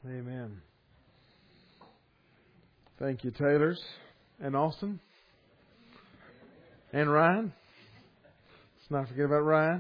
Amen. Thank you, Taylors and Austin and Ryan. Let's not forget about Ryan.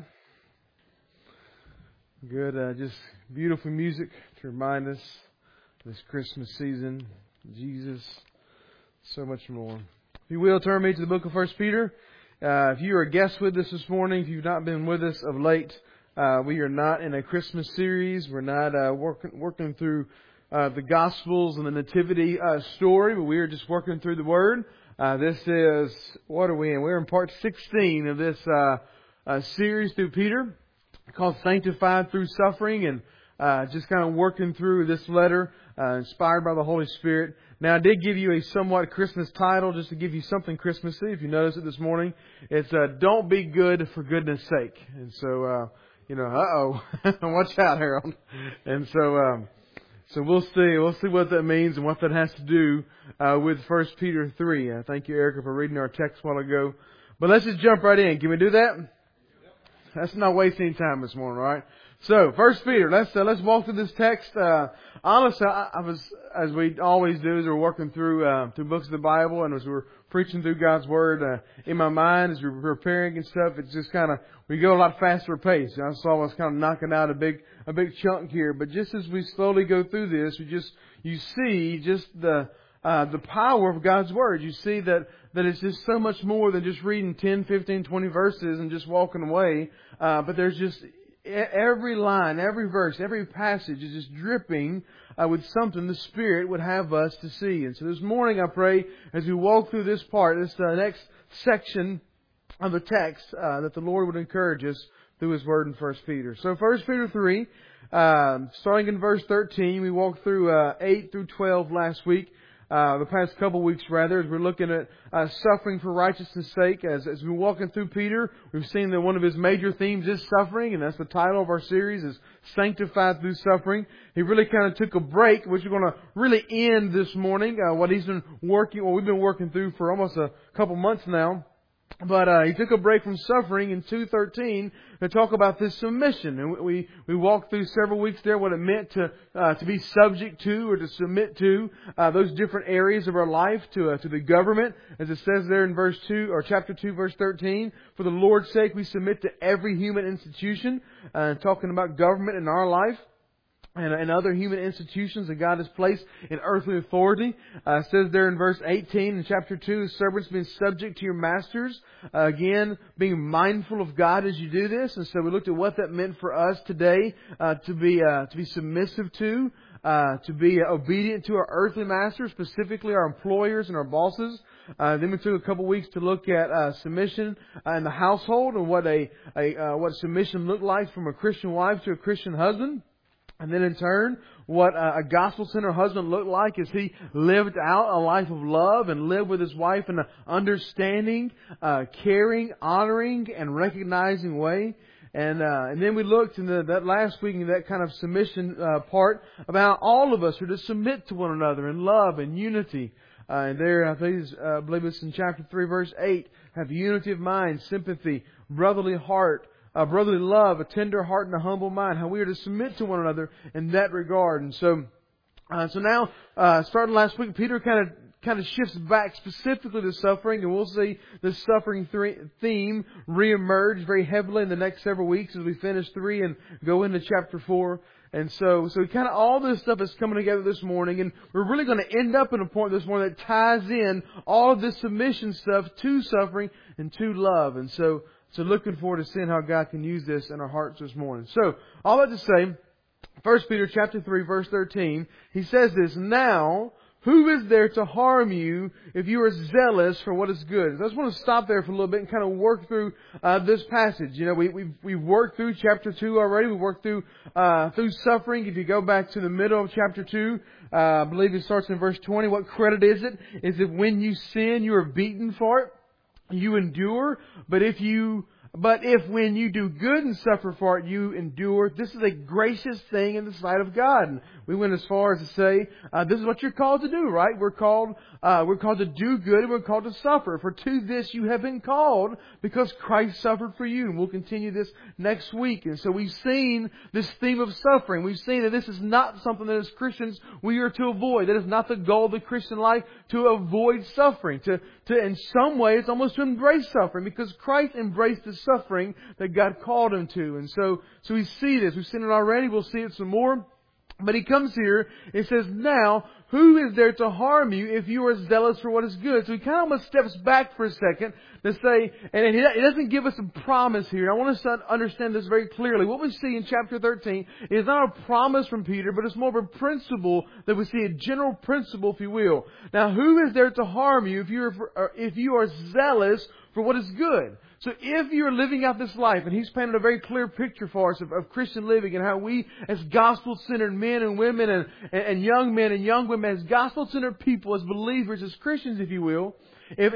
Good, just beautiful music to remind us this Christmas season, Jesus, so much more. If you will, turn me to the book of 1 Peter. If you are a guest with us this morning, if you've not been with us of late, we are not in a Christmas series. We're not working through the Gospels and the Nativity story, but we are just working through the Word. This is, what are we in? We're in part 16 of this series through Peter called Sanctified Through Suffering, and just kind of working through this letter inspired by the Holy Spirit. Now, I did give you a somewhat Christmas title just to give you something Christmassy. If you notice it this morning, it's Don't Be Good for Goodness Sake. And so, watch out, Harold. And so we'll see what that means and what that has to do with 1 Peter 3. Thank you, Erica, for reading our text a while ago. But let's just jump right in. Can we do that? That's not wasting time this morning, right? So, 1 Peter, let's walk through this text. Honestly, I was, as we always do, as we're working through books of the Bible and as we're preaching through God's Word, in my mind, as we're preparing and stuff, it's just kind of, we go a lot faster pace. I saw us kind of knocking out a big chunk here, but just as we slowly go through this, you see just the power of God's Word. You see that it's just so much more than just reading 10, 15, 20 verses and just walking away. But there's just every line, every verse, every passage is just dripping with something the Spirit would have us to see. And so this morning I pray as we walk through this part, this next section of the text, that the Lord would encourage us through His Word in 1 Peter. So 1 Peter 3, starting in verse 13, we walked through 8 through 12 last week. The past couple weeks rather, as we're looking at suffering for righteousness' sake. As we're walking through Peter, we've seen that one of his major themes is suffering, and that's the title of our series, is Sanctified Through Suffering. He really kind of took a break, which we're going to really end this morning, what we've been working through for almost a couple months now. But he took a break from suffering in 2:13 to talk about this submission, and we walked through several weeks there what it meant to be subject to or to submit to those different areas of our life to the government, as it says there in verse 2 or chapter 2 verse 13. For the Lord's sake, we submit to every human institution, talking about government in our life. And other human institutions that God has placed in earthly authority. It says there in verse 18 in chapter 2, servants being subject to your masters. Again, being mindful of God as you do this. And so we looked at what that meant for us today, to be submissive to be obedient to our earthly masters, specifically our employers and our bosses. Then we took a couple weeks to look at submission in the household and what submission looked like from a Christian wife to a Christian husband. And then in turn, what a gospel-centered husband looked like as he lived out a life of love and lived with his wife in an understanding, caring, honoring, and recognizing way. And then we looked in that last week in that kind of submission part about all of us are to submit to one another in love and unity. And there, I believe it's in chapter 3, verse 8, have unity of mind, sympathy, brotherly heart, brotherly love, a tender heart and a humble mind. How we are to submit to one another in that regard. And so now, starting last week, Peter kind of shifts back specifically to suffering, and we'll see the suffering theme reemerge very heavily in the next several weeks as we finish 3 and go into chapter 4. And so kind of all this stuff is coming together this morning, and we're really going to end up in a point this morning that ties in all of this submission stuff to suffering and to love. And so looking forward to seeing how God can use this in our hearts this morning. So, all that to say, 1 Peter chapter 3, verse 13, he says this, now, who is there to harm you if you are zealous for what is good? I just want to stop there for a little bit and kind of work through this passage. You know, we've worked through chapter 2 already. We worked through suffering. If you go back to the middle of chapter 2, I believe it starts in verse 20. What credit is it? Is it when you sin, you are beaten for it? You endure, but if you But if when you do good and suffer for it, you endure, this is a gracious thing in the sight of God. And we went as far as to say, this is what you're called to do, right? We're called to do good and we're called to suffer. For to this you have been called because Christ suffered for you. And we'll continue this next week. And so we've seen this theme of suffering. We've seen that this is not something that as Christians we are to avoid. That is not the goal of the Christian life, to avoid suffering. To in some ways almost to embrace suffering, because Christ embraced the suffering that God called Him to. And so we see this. We've seen it already. We'll see it some more. But He comes here and says, now, who is there to harm you if you are zealous for what is good? So He kind of almost steps back for a second to say, and He doesn't give us a promise here. I want us to understand this very clearly. What we see in chapter 13 is not a promise from Peter, but it's more of a principle that we see, a general principle, if you will. Now, who is there to harm you if you are zealous for what is good? So if you're living out this life, and He's painted a very clear picture for us of Christian living and how we as gospel-centered men and women and young men and young women, as gospel-centered people, as believers, as Christians, if you will, if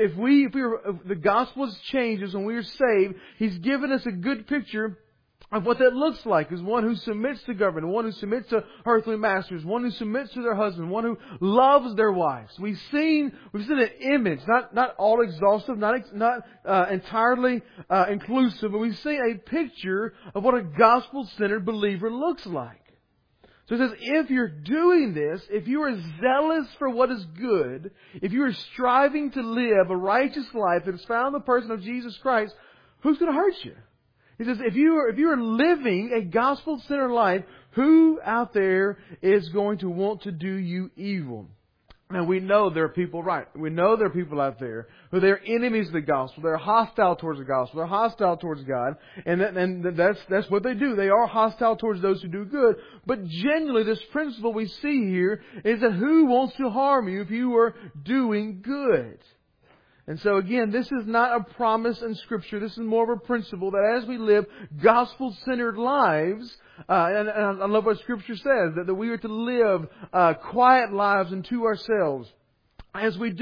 the gospel has changed us when we are saved, He's given us a good picture of what that looks like, is one who submits to government, one who submits to earthly masters, one who submits to their husband, one who loves their wives. We've seen an image, not all exhaustive, not entirely inclusive, but we've seen a picture of what a gospel-centered believer looks like. So it says, if you're doing this, if you are zealous for what is good, if you are striving to live a righteous life that is found in the person of Jesus Christ, who's going to hurt you? He says, if you are living a gospel-centered life, who out there is going to want to do you evil? Now, we know there are people, right? We know there are people out there who they're enemies of the gospel. They're hostile towards the gospel. They're hostile towards God. And that's what they do. They are hostile towards those who do good. But generally, this principle we see here is that who wants to harm you if you are doing good? And so again, this is not a promise in Scripture. This is more of a principle that as we live gospel-centered lives, and I love what Scripture says, that we are to live quiet lives unto ourselves. As we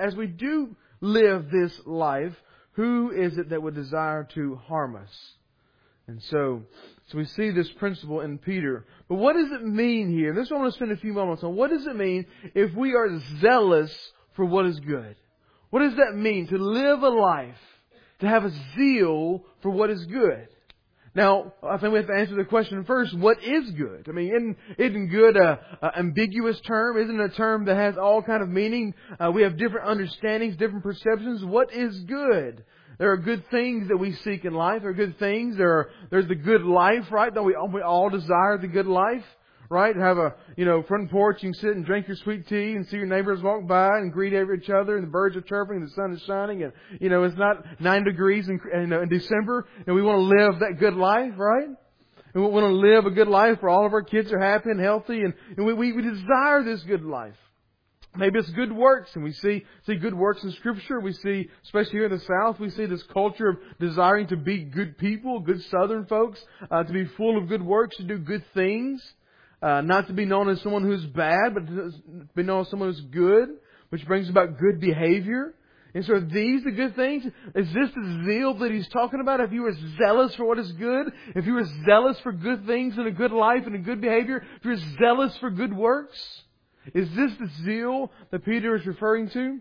do live this life, who is it that would desire to harm us? And so we see this principle in Peter. But what does it mean here? This is what I want to spend a few moments on. What does it mean if we are zealous for what is good? What does that mean? To live a life, to have a zeal for what is good. Now, I think we have to answer the question first, what is good? I mean, isn't good an ambiguous term? Isn't it a term that has all kind of meaning? We have different understandings, different perceptions. What is good? There are good things that we seek in life. There are good things. There's the good life, right? That we all desire the good life. Right? Have a, front porch. You can sit and drink your sweet tea and see your neighbors walk by and greet each other, and the birds are chirping and the sun is shining, and, it's not 9 degrees in December, and we want to live that good life, right? And we want to live a good life where all of our kids are happy and healthy, and we desire this good life. Maybe it's good works, and we see good works in Scripture. We see, especially here in the South, we see this culture of desiring to be good people, good Southern folks, to be full of good works, to do good things. Not to be known as someone who's bad, but to be known as someone who's good, which brings about good behavior. And so are these the good things? Is this the zeal that He's talking about? If you are zealous for what is good, if you are zealous for good things and a good life and a good behavior, if you're zealous for good works, is this the zeal that Peter is referring to?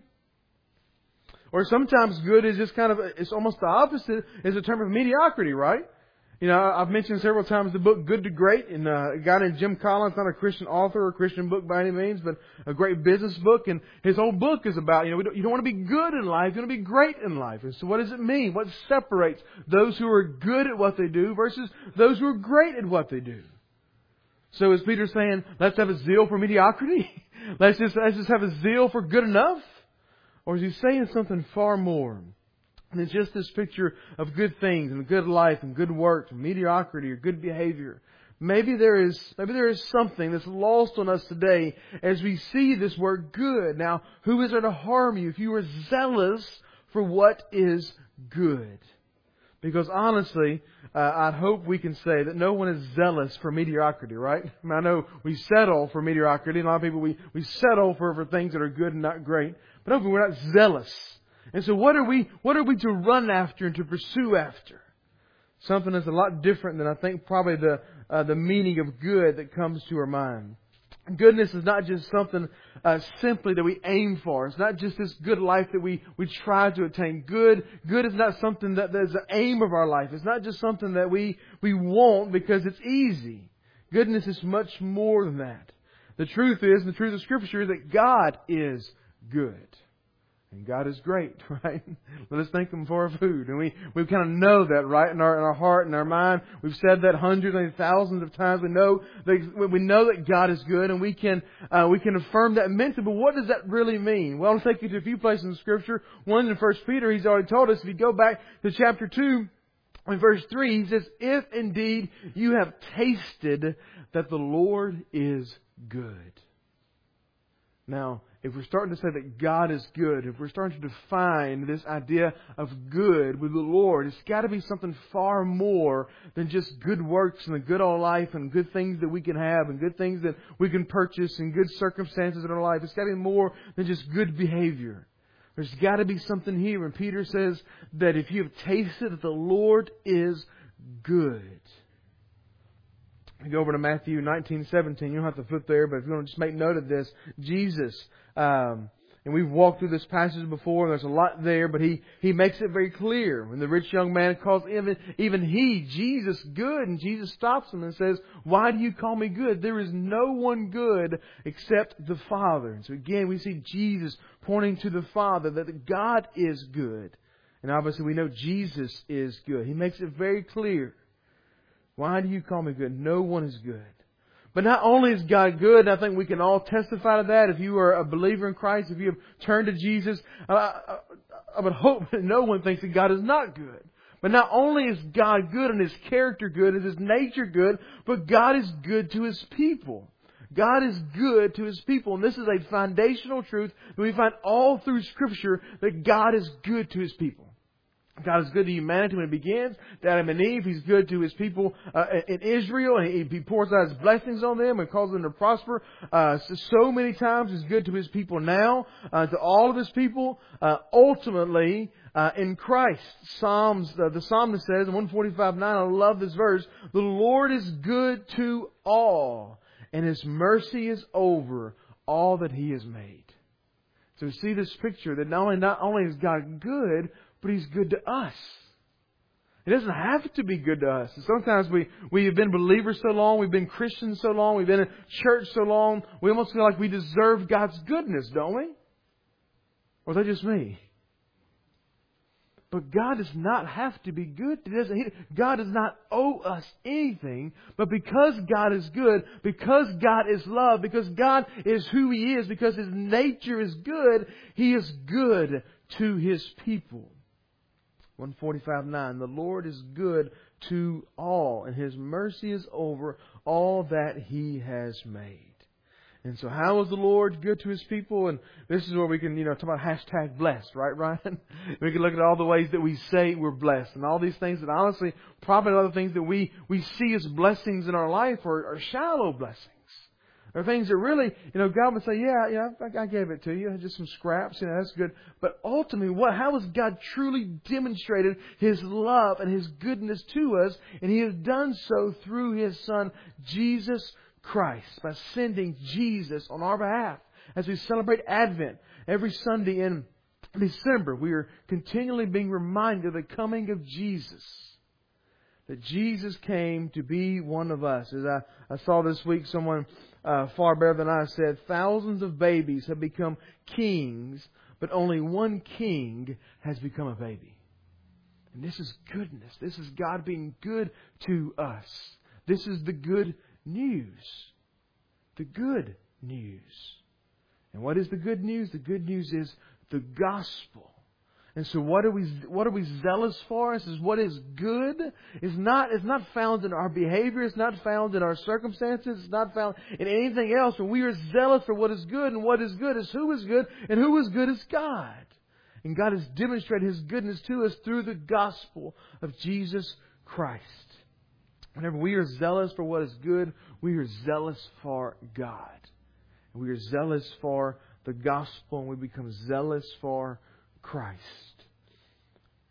Or sometimes good is just it's almost the opposite, is a term of mediocrity, right? I've mentioned several times the book Good to Great, and a guy named Jim Collins, not a Christian author or a Christian book by any means, but a great business book. And his whole book is about, you don't want to be good in life, you want to be great in life. And so what does it mean? What separates those who are good at what they do versus those who are great at what they do? So is Peter saying, let's have a zeal for mediocrity? Let's just have a zeal for good enough? Or is he saying something far more? And it's just this picture of good things and good life and good work and mediocrity or good behavior. Maybe there is something that's lost on us today as we see this word good. Now, who is there to harm you if you are zealous for what is good? Because honestly, I hope we can say that no one is zealous for mediocrity, right? I know we settle for mediocrity. And a lot of people, we settle for things that are good and not great. But hopefully we're not zealous. And so what are we to run after and to pursue after? Something that's a lot different than I think probably the meaning of good that comes to our mind. Goodness is not just something simply that we aim for. It's not just this good life that we try to attain. Good is not something that is the aim of our life. It's not just something that we want because it's easy. Goodness is much more than that. The truth is, and the truth of Scripture is that God is good. And God is great, right? Let us thank Him for our food. And we kind of know that, right? In our heart and our mind. We've said that hundreds and thousands of times. We know that God is good, and we can affirm that mentally. But what does that really mean? Well, I'll take you to a few places in Scripture. One in 1 Peter, he's already told us. If you go back to chapter 2, in verse 3, he says, "If indeed you have tasted that the Lord is good." Now, if we're starting to say that God is good, if we're starting to define this idea of good with the Lord, it's got to be something far more than just good works and a good old life and good things that we can have and good things that we can purchase and good circumstances in our life. It's got to be more than just good behavior. There's got to be something here. And Peter says that if you have tasted that the Lord is good. You go over to Matthew 19:17. You don't have to flip there, but if you want to just make note of this, Jesus, and we've walked through this passage before, and there's a lot there, but he makes it very clear. When the rich young man calls even Jesus, good, and Jesus stops him and says, "Why do you call me good? There is no one good except the Father." And so again, we see Jesus pointing to the Father, that God is good. And obviously we know Jesus is good. He makes it very clear. Why do you call me good? No one is good. But not only is God good, and I think we can all testify to that. If you are a believer in Christ, if you have turned to Jesus, I would hope that no one thinks that God is not good. But not only is God good and His character good, and His nature good, but God is good to His people. God is good to His people. And this is a foundational truth that we find all through Scripture, that God is good to His people. God is good to humanity when it begins. To Adam and Eve, He's good to His people in Israel. And He pours out His blessings on them and causes them to prosper. So many times He's good to His people now. To all of His people, ultimately in Christ. The psalmist says in 145:9, I love this verse, "The Lord is good to all, and His mercy is over all that He has made." So we see this picture that not only is God good, but He's good to us. It doesn't have to be good to us. And sometimes we have been believers so long, we've been Christians so long, we've been in church so long, we almost feel like we deserve God's goodness, don't we? Or is that just me? But God does not have to be good. God does not owe us anything. But because God is good, because God is love, because God is who He is, because His nature is good, He is good to His people. 145:9, "The Lord is good to all, and His mercy is over all that He has made." And so how is the Lord good to His people? And this is where we can, talk about hashtag blessed, right, Ryan? We can look at all the ways that we say we're blessed. And all these things that honestly, probably other things that we see as blessings in our life are shallow blessings. There are things that really, God would say, yeah, I gave it to you. Just some scraps, that's good. But ultimately, how has God truly demonstrated His love and His goodness to us? And He has done so through His Son, Jesus Christ, by sending Jesus on our behalf. As we celebrate Advent every Sunday in December, we are continually being reminded of the coming of Jesus. That Jesus came to be one of us. As I saw this week, someone far better than I said, thousands of babies have become kings, but only one king has become a baby. And this is goodness. This is God being good to us. This is the good news. The good news. And what is the good news? The good news is the gospel. And so what are we zealous for? It says what is good is not found in our behavior. It's not found in our circumstances. It's not found in anything else. When we are zealous for what is good, and what is good is who is good, and who is good is God. And God has demonstrated His goodness to us through the gospel of Jesus Christ. Whenever we are zealous for what is good, we are zealous for God. And we are zealous for the gospel, and we become zealous for Christ.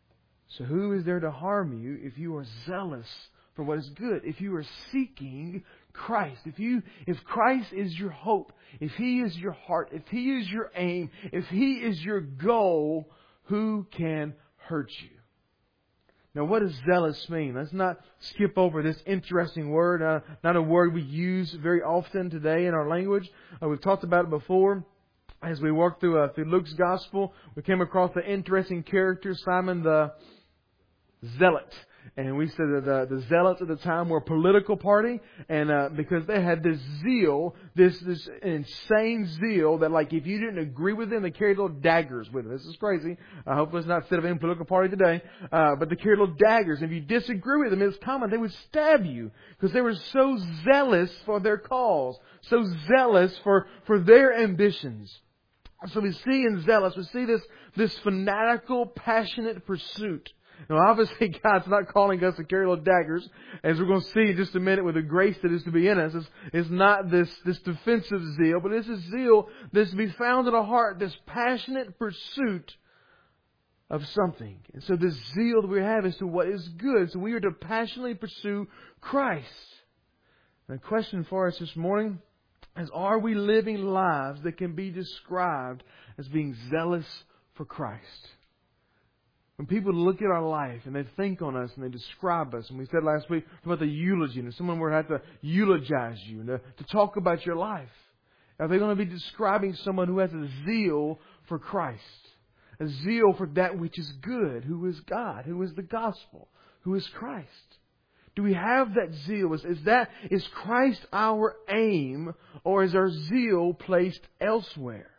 So who is there to harm you if you are zealous for what is good? If you are seeking Christ, if Christ is your hope, if He is your heart, if He is your aim, if He is your goal, who can hurt you? Now, what does zealous mean? Let's not skip over this interesting word, not a word we use very often today in our language. We've talked about it before. As we worked through Luke's Gospel, we came across the interesting character, Simon the Zealot. And we said that the Zealots at the time were a political party, and because they had this zeal, this insane zeal that, like, if you didn't agree with them, they carried little daggers with them. This is crazy. Hopefully it's not set of any political party today. But they carried little daggers. If you disagree with them, it's common. They would stab you because they were so zealous for their cause, so zealous for their ambitions. So we see in zealous, we see this fanatical, passionate pursuit. Now, obviously, God's not calling us to carry little daggers, as we're going to see in just a minute with the grace that is to be in us. It's not this defensive zeal, but it's a zeal that's to be found in our heart, this passionate pursuit of something. And so this zeal that we have is to what is good. So we are to passionately pursue Christ. And the question for us this morning is, are we living lives that can be described as being zealous for Christ? When people look at our life and they think on us and they describe us, and we said last week about the eulogy, and someone were to have to eulogize you, to talk about your life, are they going to be describing someone who has a zeal for Christ? A zeal for that which is good, who is God, who is the gospel, who is Christ? Do we have that zeal? Is Christ our aim, or is our zeal placed elsewhere?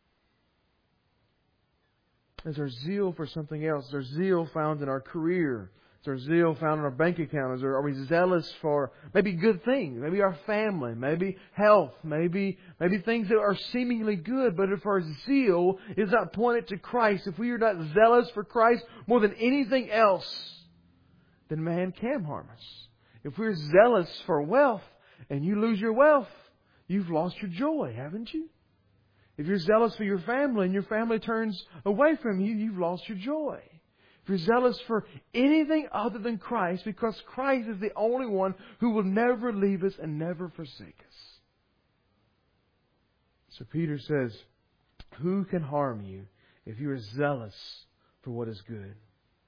Is our zeal for something else? Is our zeal found in our career? Is our zeal found in our bank account? Are we zealous for maybe good things? Maybe our family, maybe health, maybe things that are seemingly good. But if our zeal is not pointed to Christ, if we are not zealous for Christ more than anything else, then man can harm us. If we're zealous for wealth and you lose your wealth, you've lost your joy, haven't you? If you're zealous for your family and your family turns away from you, you've lost your joy. If you're zealous for anything other than Christ, because Christ is the only one who will never leave us and never forsake us. So Peter says, who can harm you if you are zealous for what is good?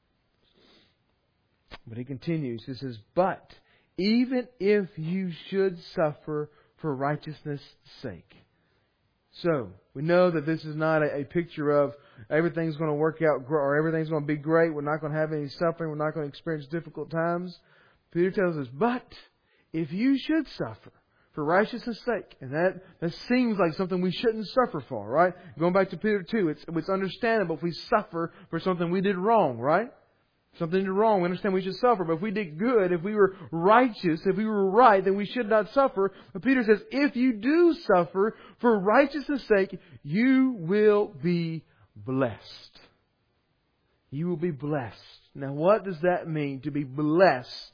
But he continues, he says, but even if you should suffer for righteousness' sake. So, we know that this is not a picture of everything's going to work out or everything's going to be great. We're not going to have any suffering. We're not going to experience difficult times. Peter tells us, but if you should suffer for righteousness' sake, and that seems like something we shouldn't suffer for, right? Going back to Peter 2, it's understandable if we suffer for something we did wrong, right? Something did wrong, we understand we should suffer. But if we did good, if we were righteous, if we were right, then we should not suffer. But Peter says, if you do suffer for righteousness' sake, you will be blessed. You will be blessed. Now, what does that mean, to be blessed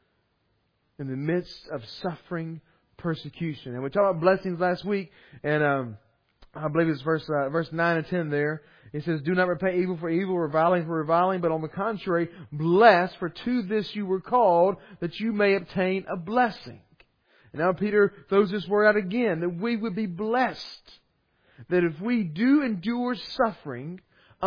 in the midst of suffering, persecution? And we talked about blessings last week, and I believe it's verse 9 and 10 there. It says, do not repay evil for evil, reviling for reviling, but on the contrary, bless, for to this you were called, that you may obtain a blessing. And now Peter throws this word out again, that we would be blessed. That if we do endure suffering,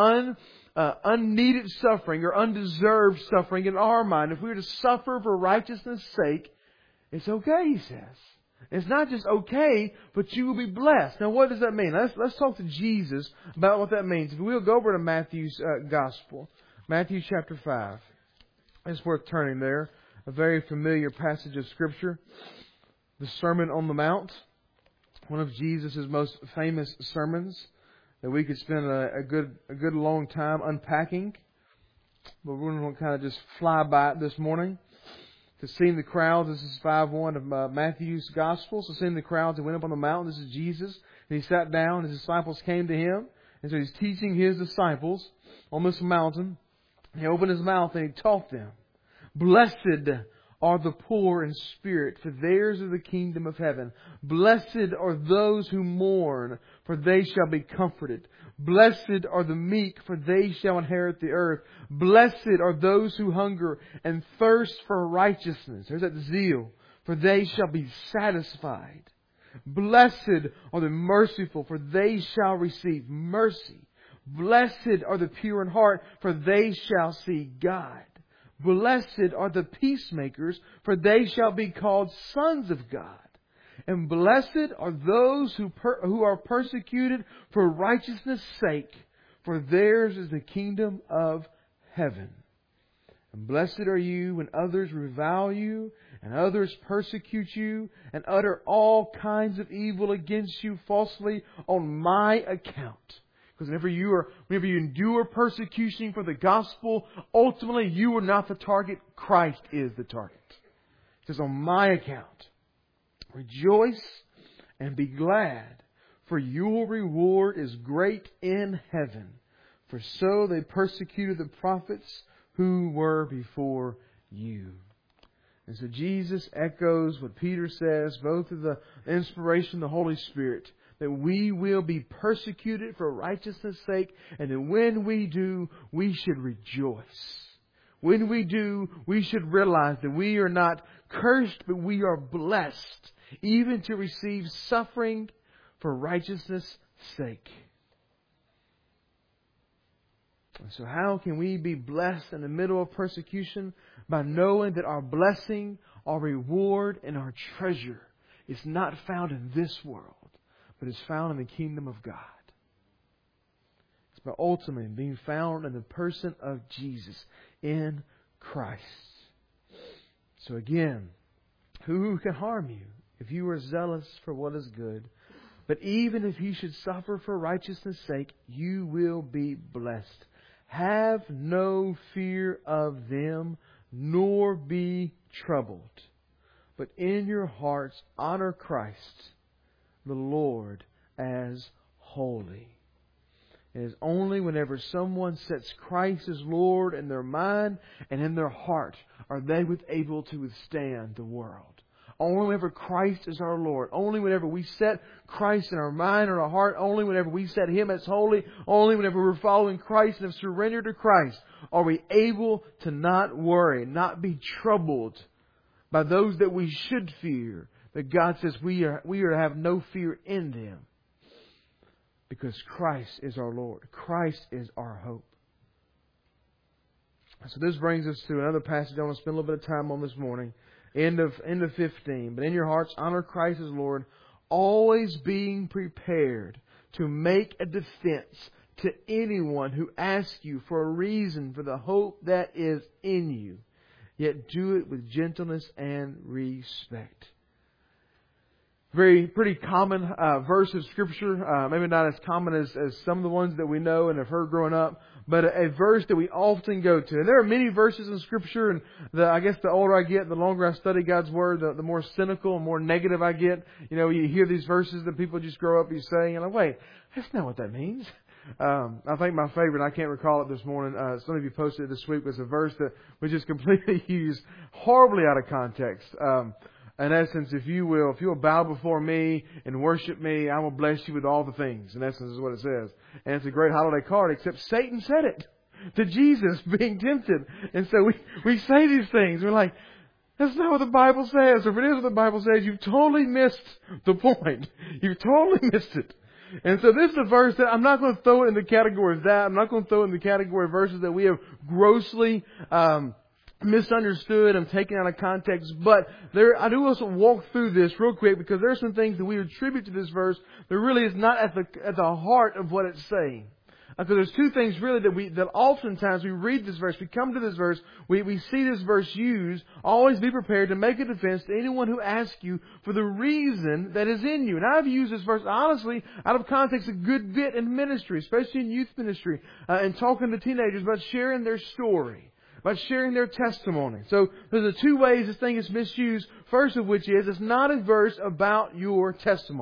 unneeded suffering or undeserved suffering in our mind, if we were to suffer for righteousness' sake, it's okay, he says. It's not just okay, but you will be blessed. Now, what does that mean? Let's talk to Jesus about what that means. If we'll go over to Matthew's Gospel, Matthew chapter 5. It's worth turning there. A very familiar passage of Scripture. The Sermon on the Mount. One of Jesus' most famous sermons that we could spend a good long time unpacking. But we're going to kind of just fly by it this morning. To seeing the crowds, this is 5:1 of Matthew's Gospel. So seeing the crowds, he went up on the mountain. This is Jesus. And he sat down. His disciples came to him. And so he's teaching his disciples on this mountain. He opened his mouth and he taught them. Blessed are the poor in spirit, for theirs is the kingdom of heaven. Blessed are those who mourn, for they shall be comforted. Blessed are the meek, for they shall inherit the earth. Blessed are those who hunger and thirst for righteousness. There's that zeal, for they shall be satisfied. Blessed are the merciful, for they shall receive mercy. Blessed are the pure in heart, for they shall see God. Blessed are the peacemakers, for they shall be called sons of God. And blessed are those who are persecuted for righteousness' sake, for theirs is the kingdom of heaven. And blessed are you when others revile you, and others persecute you, and utter all kinds of evil against you falsely on my account. Because whenever you endure persecution for the gospel, ultimately you are not the target. Christ is the target. It says, on my account. Rejoice and be glad, for your reward is great in heaven. For so they persecuted the prophets who were before you. And so Jesus echoes what Peter says, both through the inspiration of the Holy Spirit, that we will be persecuted for righteousness' sake, and that when we do, we should rejoice. When we do, we should realize that we are not cursed, but we are blessed, even to receive suffering for righteousness' sake. So how can we be blessed in the middle of persecution? By knowing that our blessing, our reward, and our treasure is not found in this world, but is found in the kingdom of God. It's by ultimately being found in the person of Jesus, in Christ. So again, who can harm you if you are zealous for what is good? But even if you should suffer for righteousness' sake, you will be blessed. Have no fear of them, nor be troubled. But in your hearts honor Christ, the Lord, as holy. It is only whenever someone sets Christ as Lord in their mind and in their heart are they able to withstand the world. Only whenever Christ is our Lord. Only whenever we set Christ in our mind or our heart. Only whenever we set Him as holy. Only whenever we're following Christ and have surrendered to Christ are we able to not worry, not be troubled by those that we should fear. That God says we are to have no fear in them. Because Christ is our Lord. Christ is our hope. So this brings us to another passage I want to spend a little bit of time on this morning. End of 15. But in your hearts, honor Christ as Lord, always being prepared to make a defense to anyone who asks you for a reason for the hope that is in you. Yet do it with gentleness and respect. Pretty common verse of Scripture. Maybe not as common as some of the ones that we know and have heard growing up, but a verse that we often go to. And there are many verses in Scripture, and I guess the older I get, the longer I study God's Word, the more cynical and more negative I get. You know, you hear these verses that people just grow up saying, and I'm like, wait, that's not what that means. I think my favorite, I can't recall it this morning, some of you posted it this week, was a verse that was just completely used horribly out of context. In essence, if you will bow before me and worship me, I will bless you with all the things. In essence, is what it says. And it's a great holiday card, except Satan said it to Jesus being tempted. And so we say these things. We're like, that's not what the Bible says. If it is what the Bible says, you've totally missed the point. You've totally missed it. And so this is a verse that I'm not going to throw it in the category of that. I'm not going to throw it in the category of verses that we have grossly misunderstood and taken out of context. But I do also walk through this real quick because there are some things that we attribute to this verse that really is not at the heart of what it's saying. Because there's two things really that oftentimes we read this verse, we come to this verse, we see this verse used, always be prepared to make a defense to anyone who asks you for the reason that is in you. And I've used this verse, honestly, out of context a good bit in ministry, especially in youth ministry, and talking to teenagers about sharing their story, about sharing their testimony. So there's the two ways this thing is misused. First of which is, it's not a verse about your testimony.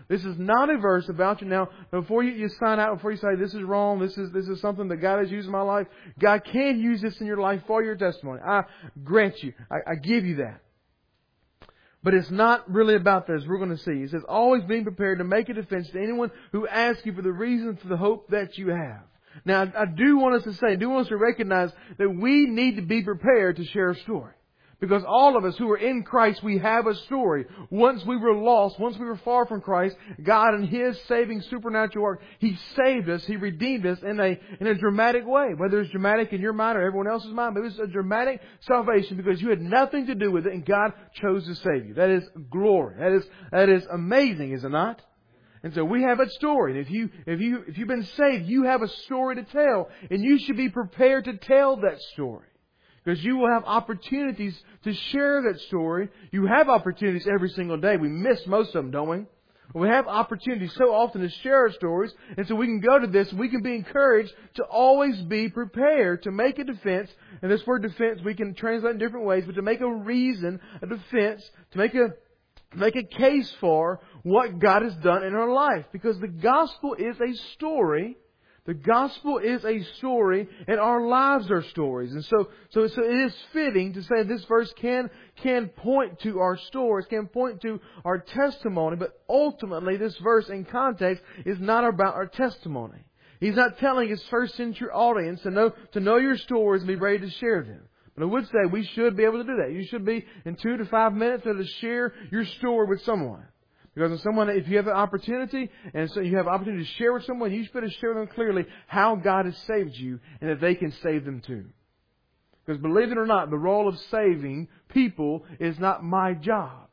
This is not a verse about you. Now, before you sign out, before you say, this is wrong, this is something that God has used in my life, God can use this in your life for your testimony. I grant you. I give you that. But it's not really about that, as we're going to see. It says, always being prepared to make a defense to anyone who asks you for the reason for the hope that you have. Now, I do want us to recognize that we need to be prepared to share a story. Because all of us who are in Christ, we have a story. Once we were lost, once we were far from Christ, God in His saving supernatural work, He saved us, He redeemed us in a dramatic way. Whether it's dramatic in your mind or everyone else's mind, but it was a dramatic salvation because you had nothing to do with it and God chose to save you. That is glory. That is amazing, is it not? And so we have a story. And if you've been saved, you have a story to tell. And you should be prepared to tell that story. Because you will have opportunities to share that story. You have opportunities every single day. We miss most of them, don't we? We have opportunities so often to share our stories. And so we can go to this and we can be encouraged to always be prepared to make a defense. And this word defense we can translate in different ways. But to make a reason, a defense, to make a case for what God has done in our life. Because the gospel is a story. The gospel is a story, and our lives are stories. And so it is fitting to say this verse can point to our stories, can point to our testimony, but ultimately this verse in context is not about our testimony. He's not telling His first century audience to know your stories and be ready to share them. But I would say we should be able to do that. You should be in 2 to 5 minutes able to share your story with someone. Because if you have an opportunity, and so you have an opportunity to share with someone, you should better share with them clearly how God has saved you and that they can save them too. Because believe it or not, the role of saving people is not my job.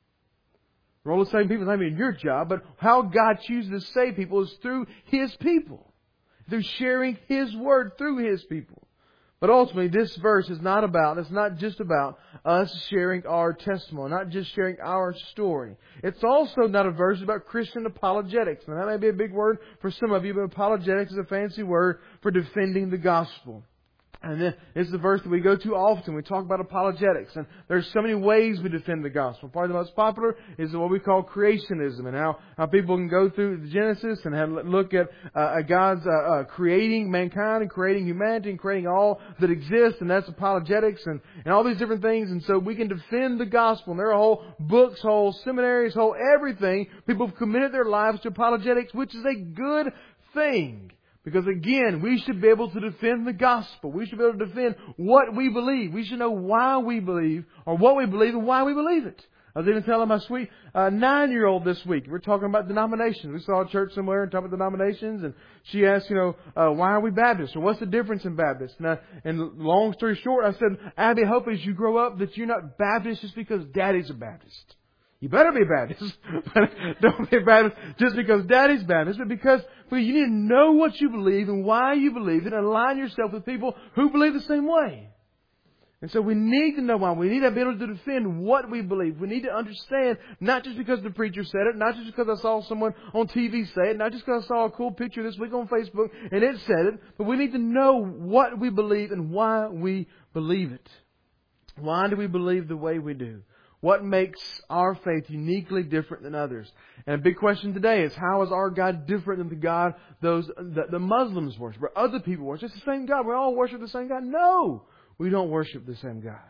The role of saving people is not even your job, but how God chooses to save people is through His people. Through sharing His Word through His people. But ultimately, this verse is not just about us sharing our testimony, not just sharing our story. It's also not a verse about Christian apologetics. Now, that may be a big word for some of you, but apologetics is a fancy word for defending the gospel. And then it's the verse that we go to often. We talk about apologetics. And there's so many ways we defend the gospel. Probably the most popular is what we call creationism. And how people can go through Genesis and look at God's creating mankind and creating humanity and creating all that exists. And that's apologetics and all these different things. And so we can defend the gospel. And there are whole books, whole seminaries, whole everything. People have committed their lives to apologetics, which is a good thing. Because again, we should be able to defend the gospel. We should be able to defend what we believe. We should know why we believe, or what we believe and why we believe it. I was even telling my sweet 9-year-old this week. We're talking about denominations. We saw a church somewhere and talking about denominations, and she asked, why are we Baptists? Or what's the difference in Baptists? And long story short, I said, Abby, I hope as you grow up that you're not Baptist just because Daddy's a Baptist. You better be a Baptist, but don't be a Baptist just because Daddy's Baptist, but because you need to know what you believe and why you believe it and align yourself with people who believe the same way. And so we need to know why. We need to be able to defend what we believe. We need to understand, not just because the preacher said it, not just because I saw someone on TV say it, not just because I saw a cool picture this week on Facebook and it said it, but we need to know what we believe and why we believe it. Why do we believe the way we do? What makes our faith uniquely different than others? And a big question today is, how is our God different than the God the Muslims worship, or other people worship? It's the same God. We all worship the same God. No, we don't worship the same God.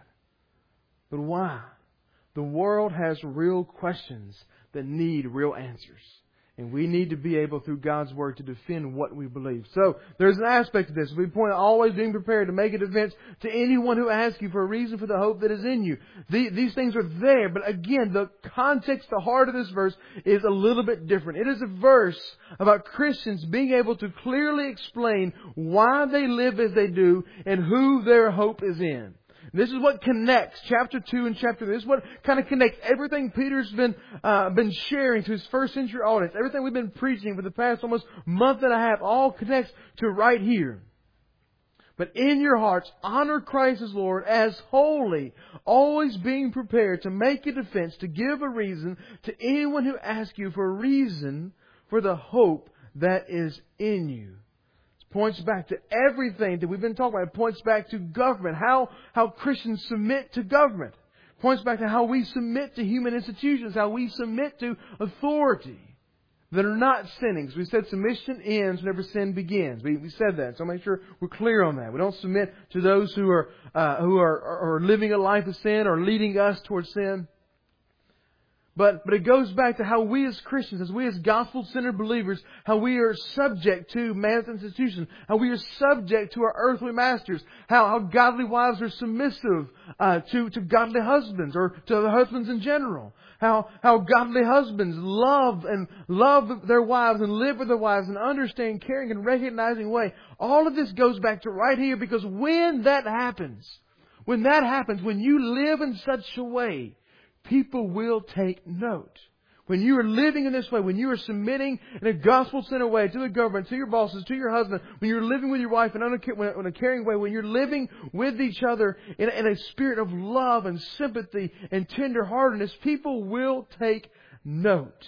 But why? The world has real questions that need real answers. And we need to be able, through God's Word, to defend what we believe. So, there's an aspect of this. We point out always being prepared to make a defense to anyone who asks you for a reason for the hope that is in you. These things are there, but again, the context, the heart of this verse is a little bit different. It is a verse about Christians being able to clearly explain why they live as they do and who their hope is in. This is what connects chapter 2 and chapter 3. This is what kind of connects everything Peter's been sharing to his first century audience. Everything we've been preaching for the past almost month and a half all connects to right here. But in your hearts, honor Christ as Lord as holy, always being prepared to make a defense, to give a reason to anyone who asks you for a reason for the hope that is in you. Points back to everything that we've been talking about. It points back to government, how Christians submit to government. It points back to how we submit to human institutions, how we submit to authority. that are not sinning. Because we said submission ends whenever sin begins. We said that. So make sure we're clear on that. We don't submit to those who are living a life of sin or leading us towards sin. But it goes back to how we as Christians, as we as gospel-centered believers, how we are subject to man's institution, how we are subject to our earthly masters, how godly wives are submissive to godly husbands or to the husbands in general, how godly husbands love their wives and live with their wives in an understanding, caring, and recognizing way. All of this goes back to right here, because when that happens, when you live in such a way, people will take note. When you are living in this way, when you are submitting in a gospel-centered way to the government, to your bosses, to your husband, when you're living with your wife in a caring way, when you're living with each other in a spirit of love and sympathy and tenderheartedness, people will take note.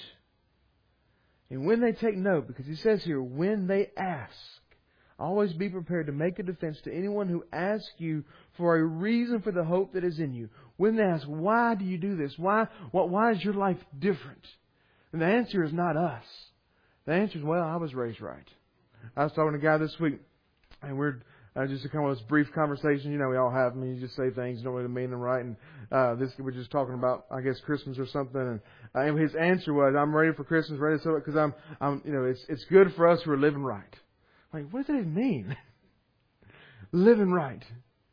And when they take note, because He says here, when they ask, always be prepared to make a defense to anyone who asks you for a reason for the hope that is in you. When they ask, why do you do this? Why is your life different? And the answer is not us. The answer is, well, I was raised right. I was talking to a guy this week, and we're just kind of this brief conversation. You know, we all have them. You just say things, you don't really mean them right. And we're just talking about, I guess, Christmas or something. And his answer was, I'm ready for Christmas, ready to celebrate, because it's good for us who are living right. Like, what does that even mean? Living right.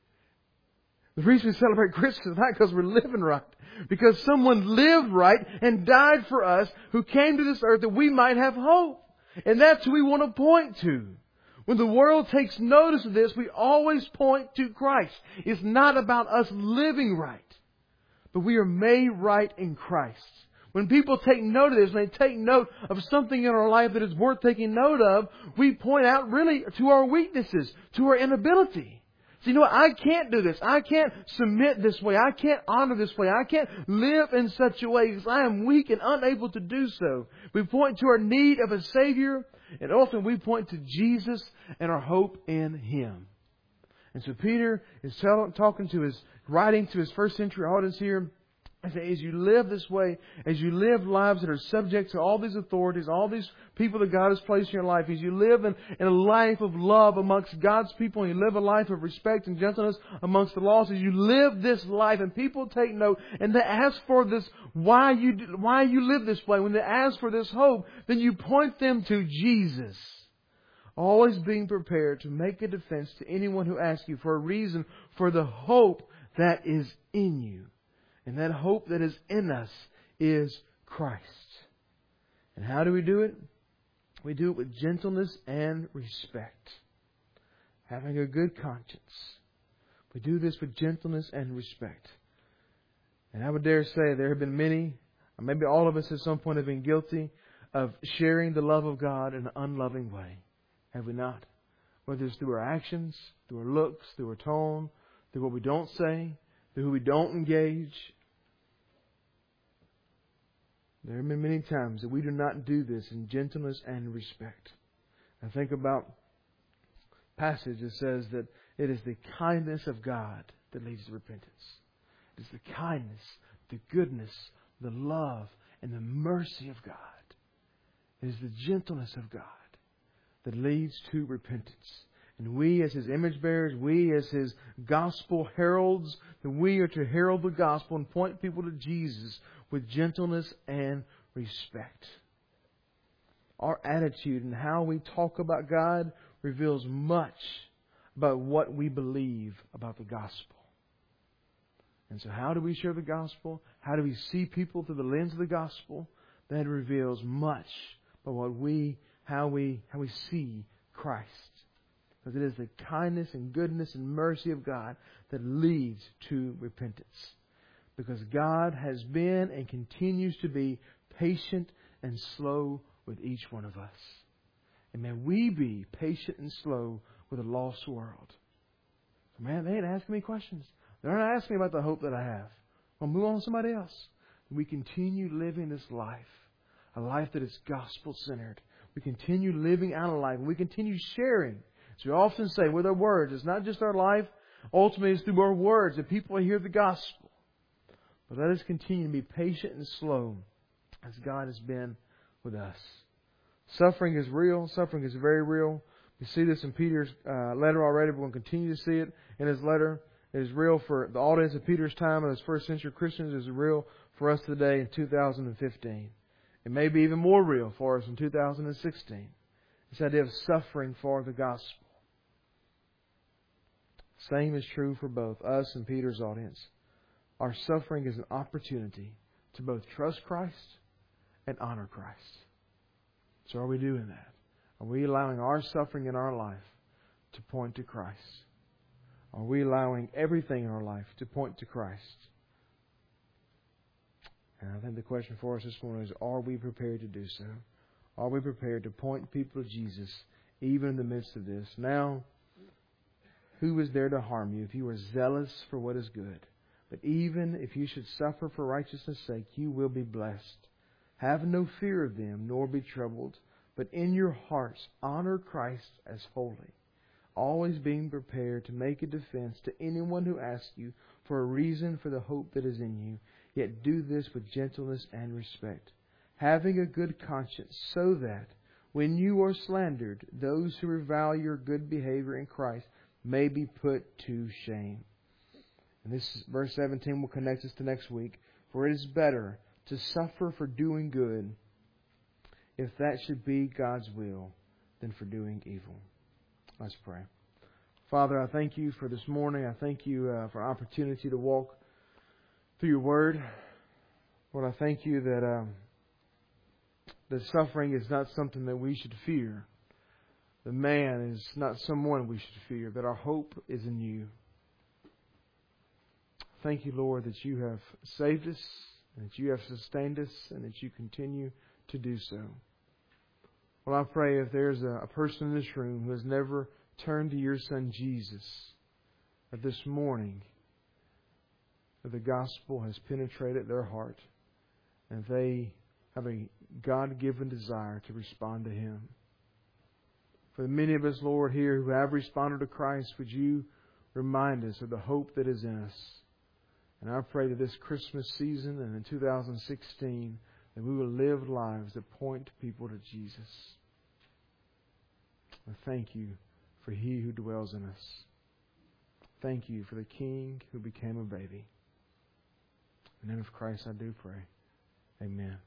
The reason we celebrate Christmas is not because we're living right. Because someone lived right and died for us, who came to this earth that we might have hope. And that's who we want to point to. When the world takes notice of this, we always point to Christ. It's not about us living right, but we are made right in Christ. When people take note of this, when they take note of something in our life that is worth taking note of, we point out really to our weaknesses, to our inability. So, you know what? I can't do this. I can't submit this way. I can't honor this way. I can't live in such a way because I am weak and unable to do so. We point to our need of a Savior, and often we point to Jesus and our hope in Him. And so Peter is writing to his first century audience here. I say, as you live this way, as you live lives that are subject to all these authorities, all these people that God has placed in your life, as you live in a life of love amongst God's people, and you live a life of respect and gentleness amongst the lost, as you live this life and people take note and they ask for this, why you live this way, when they ask for this hope, then you point them to Jesus. Always being prepared to make a defense to anyone who asks you for a reason for the hope that is in you. And that hope that is in us is Christ. And how do we do it? We do it with gentleness and respect. Having a good conscience. We do this with gentleness and respect. And I would dare say there have been many, or maybe all of us at some point have been guilty of sharing the love of God in an unloving way. Have we not? Whether it's through our actions, through our looks, through our tone, through what we don't say, through who we don't engage. There have been many times that we do not do this in gentleness and respect. I think about a passage that says that it is the kindness of God that leads to repentance. It is the kindness, the goodness, the love, and the mercy of God. It is the gentleness of God that leads to repentance. And we as His image bearers, we as His gospel heralds, that we are to herald the gospel and point people to Jesus with gentleness and respect. Our attitude and how we talk about God reveals much about what we believe about the gospel. And so how do we share the gospel? How do we see people through the lens of the gospel? That reveals much about how we see Christ. Because it is the kindness and goodness and mercy of God that leads to repentance. Because God has been and continues to be patient and slow with each one of us. And may we be patient and slow with a lost world. Man, they ain't asking me questions. They're not asking me about the hope that I have. I'll move on to somebody else. We continue living this life, a life that is gospel-centered. We continue living out a life. We continue sharing. As we often say, with our words. It's not just our life. Ultimately, it's through our words that people hear the gospel. But let us continue to be patient and slow as God has been with us. Suffering is real. Suffering is very real. We see this in Peter's letter already. We're going to continue to see it in his letter. It is real for the audience of Peter's time and those first century Christians. It is real for us today in 2015. It may be even more real for us in 2016. This idea of suffering for the gospel. Same is true for both us and Peter's audience. Our suffering is an opportunity to both trust Christ and honor Christ. So are we doing that? Are we allowing our suffering in our life to point to Christ? Are we allowing everything in our life to point to Christ? And I think the question for us this morning is, are we prepared to do so? Are we prepared to point people to Jesus even in the midst of this? Now, who is there to harm you if you are zealous for what is good? But even if you should suffer for righteousness' sake, you will be blessed. Have no fear of them, nor be troubled, but in your hearts honor Christ as holy, always being prepared to make a defense to anyone who asks you for a reason for the hope that is in you. Yet do this with gentleness and respect, having a good conscience, so that when you are slandered, those who revile your good behavior in Christ may be put to shame. And this verse 17 will connect us to next week. For it is better to suffer for doing good, if that should be God's will, than for doing evil. Let's pray. Father, I thank you for this morning. I thank you for an opportunity to walk through your word. Lord, I thank you that suffering is not something that we should fear. The man is not someone we should fear, but our hope is in you. Thank you, Lord, that you have saved us, and that you have sustained us, and that you continue to do so. Well, I pray if there's a person in this room who has never turned to your Son Jesus, that this morning that the gospel has penetrated their heart, and they have a God-given desire to respond to Him. For the many of us, Lord, here who have responded to Christ, would you remind us of the hope that is in us? And I pray that this Christmas season and in 2016 that we will live lives that point people to Jesus. I thank you for He who dwells in us. Thank you for the King who became a baby. In the name of Christ I do pray. Amen.